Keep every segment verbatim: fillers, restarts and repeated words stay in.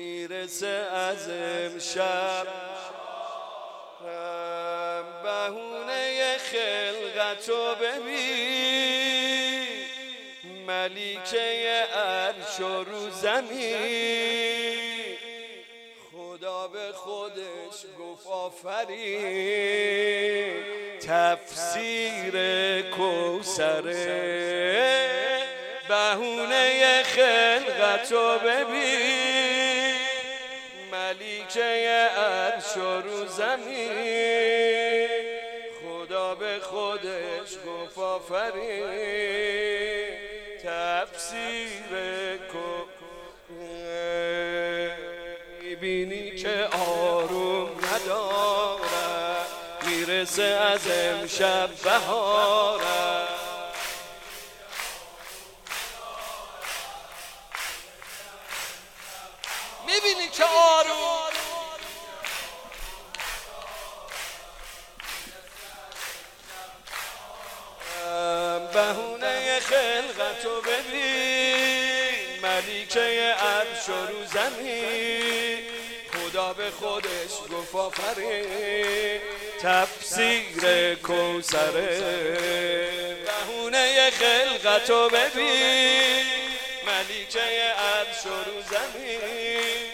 میرسه از امشب بهونه خلقتو ببین، ملیکه عرش و رو زمین. خدا به خودش گفت آفرین، تفسیر کوثره. بهونه خلقتو ببین، ملیکه عرش و رو زمین. خدا به خودش گفت آفرین، تفسیر کوثره. میبینی که آروم نداره، میرسه از امشب بهاره. میبینی که آروم بهونه خلقتو ببین، ملیکه عرش و رو زمین. خدا به خودش گفت آفرین، تفسیر کوثره. بهونه خلقتو ببین، ملیکه عرش و رو زمین.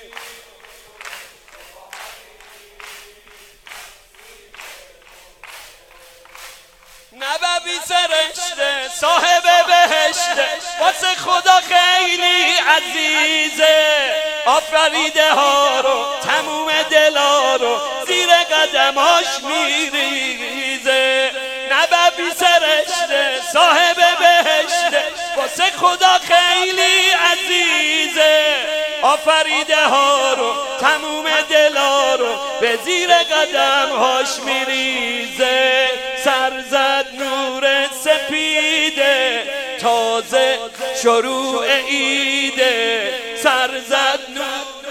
نبوی سرشته صاحب بهشته، واسه خدا خیلی عزیزه. آفریده ها رو تموم دلا رو زیر قدماش میریزه. نبوی سرشته صاحب بهشته، واسه خدا خیلی عزیزه. آفریده ها رو تموم دلا رو به زیر قدمهاش میریزه. سرزد نور سپیده، تازه شروع ایده. سرزد نور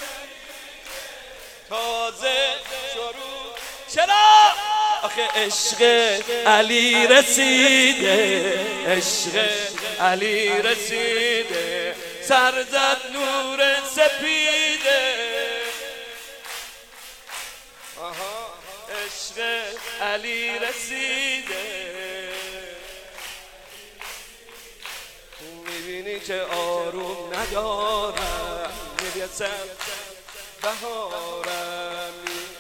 تازه شروع. چرا؟ آخه عشق علی رسیده، عشق علی رسیده. سرزد نور سپیده، آها عشق علی رسیده. میبینی که آروم ندارم، میرسه بهارم.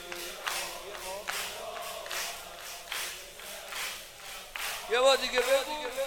یه بار دیگه بگو.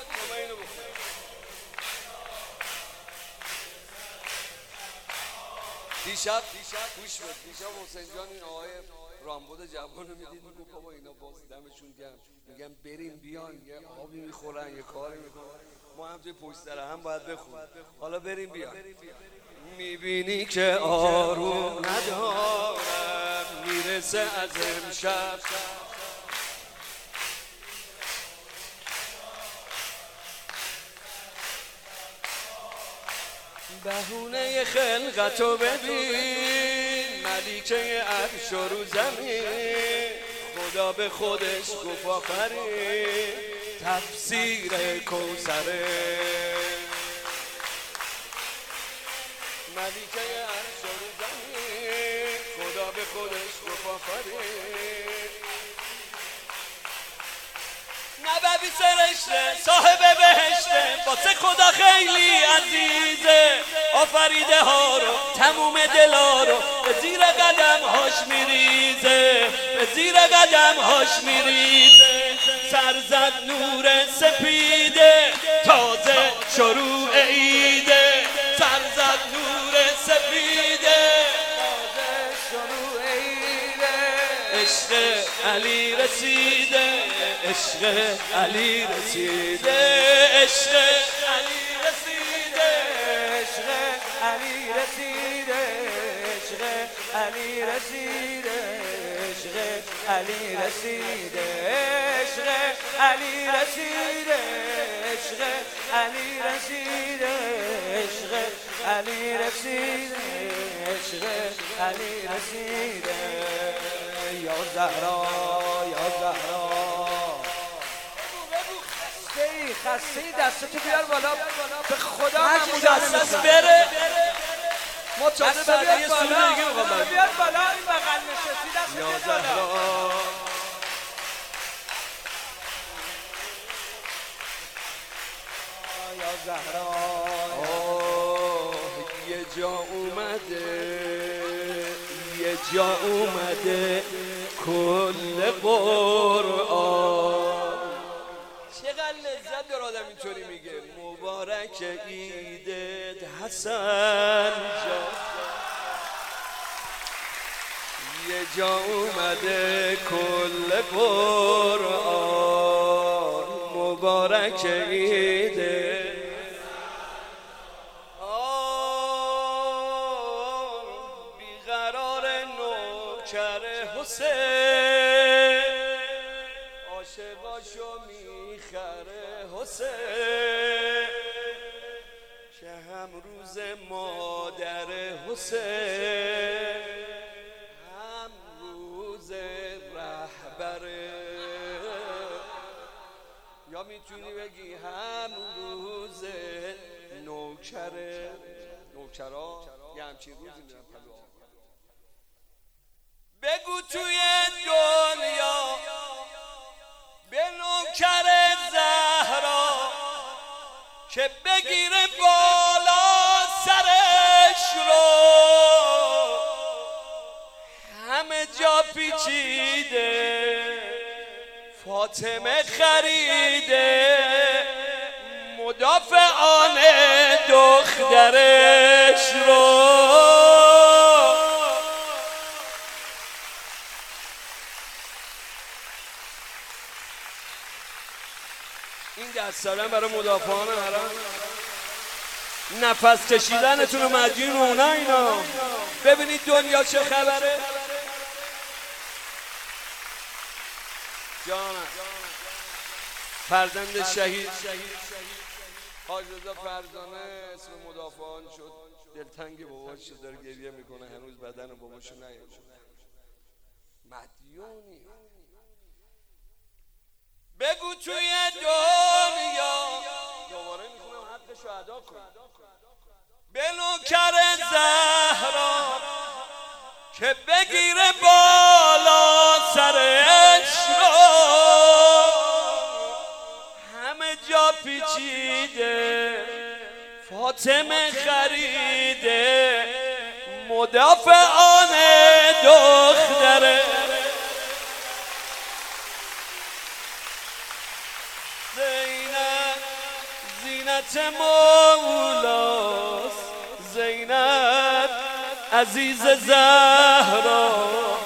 دیشب گوش بد، دیشب حسین جان این آقای رامبد جوان رو میدید، میگو بابا اینا باز دمشون گرم، میگم بریم بیان یه آبی میخورن یه کاری میکنن، ما هم توی پشت سر هم باید بخوریم. حالا بریم بیان. میبینی که آروم ندارم، میرسه از امشب بهونه خلقتو ببین، ملیکه عرش و رو زمین. خدا به خودش گفت آفرین، تفسیر کوثره. ملیکه عرش و رو زمین. خدا به خودش گفت آفرین. نبوی سرشته صاحب بهشته، واسه خدا خیلی عزیزه. آفریده ها رو تموم دلا رو به زیر قدم هاش میریزه، به زیر قدم هاش میریزه. سرزد نور سپیده، تازه شروع ایده. سرزد نور سپیده، تازه شروع ایده. عشق علی رسیده، عشق علی رسیده. عشق علی رسیده، عشق علی رسیده. عشق علی رسیده، عشق علی رسیده. عشق علی رسیده، عشق علی رسیده. عشق علی رسیده، عشق علی رسیده. یا زهرا یا زهرا، خسته دستتو بیار بالا، به خدا من مجسس بره. ما تازه بقیه سوره دیگه میخوام برم. بیاد بالا این بغل نشستی دست یا بیاد بالا. زهرا یا زهرا آه یه جا اومده یه جا اومده کل قرآن. چقدر لذت داره آدم اینطوری میگه مبارک عیدت حسن جان. یه جا اومده کل قرآن مبارک عیدت. آه بیقرار نوکر حسین عاشقاشو میخره حسین که هم روز مادر حسین هم روز رهبره. یا میتونی بگی هم روز نوکره. نوکرا یه همچین روزی میرن پلو. بگو توی دنیا به نوکر زهرا که بگیره بالا سرش رو همه جا پیچیده فاطمه خریده مدافعان دخترش رو. این دست دارن برای مدافعان حرم. نفس کشیدنتون رو مدیون اونا اینا. ببینید دنیا چه خبره. جانم فرزند شهید حاج رضا فرزانه اسم مدافعان شد. دلتنگ باباش شد داره گریه میکنه هنوز بدن باباشو نیامد. مدیونی بگو توی دنیا دوباره میخونم حقشو ادا کن به نوکر زهرا که بگیره بالا سرش رو همه جا پیچیده فاطمه خریده مدافعان دختره. زینب زینت مولاست زینب عزیز زهرا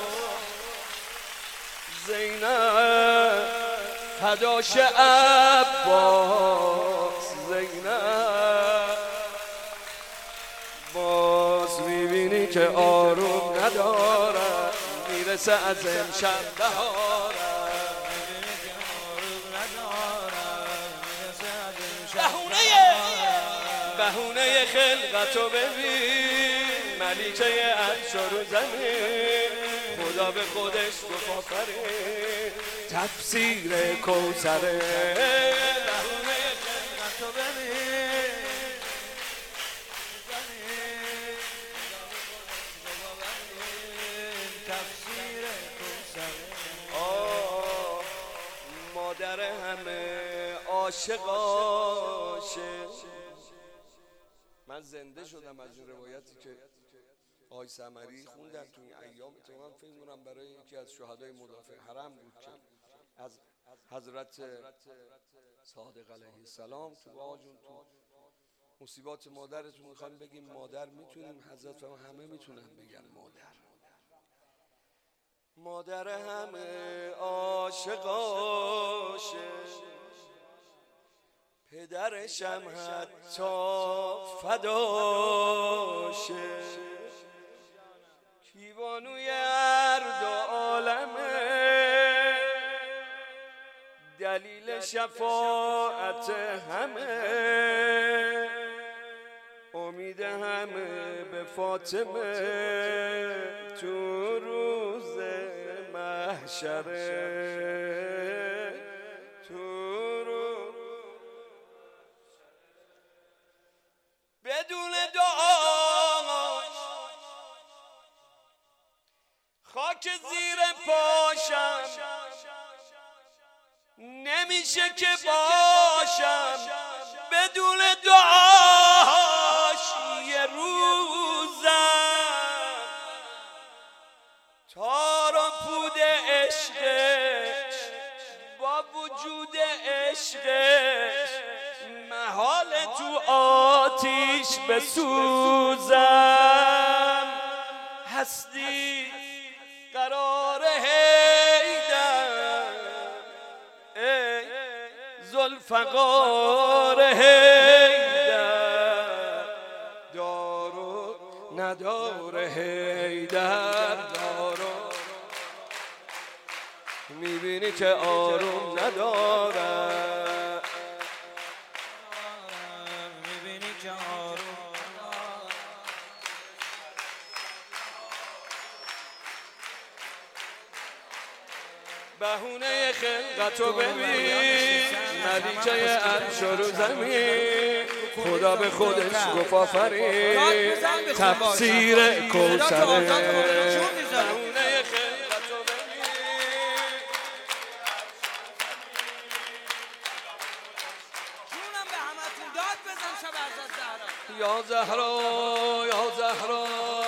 زینب فداش عباس زینب. باز میبینی که آروم ندارم میرسه از امشب بهارم. بهونه خلقتو ببین ملیکه عرش رو زمین خدا به خودش گفت آفرین تفسیر کوثره. بهونه خلقتو ببین تفسیر کوثره. آه مادر همه عاشقاشه. من زنده شدم از این روایتی که آقای سمری خوندم تو این ایام. من فکر می‌کنم برای یکی از شهدای مدافع حرم بود که از حضرت صادق علیه السلام تو آقا جون تو مصیبات مادرتون میخوایم بگیم مادر میتونیم حضرت و همه میتونن بگن مادر. مادر همه عاشقاشه پدرشم حتی فداشه کیوانوی ارد و عالمه دلیل شفاعت همه امید همه به فاطمه تو روز محشره. بدون دعاش خاک زیر پاشم نمیشه که باشم بدون دعاش یه روزم تار و پود عشقش با وجود عشقش محال تو آتیش بسوزم هستی قرار هیدر ای ذوالفقار هیدر دارو ندار هیدر دارو میبینی که آروم نداره میبینی که آروم بهونه خلقتو ببین ملیکه عرش رو زمین خدا به خودش گفت آفرین تفسیر کوثر بهونه خلقتو ببین جونم به همتون داد بزن شب عزت زهرا یا زهرا یا زهرا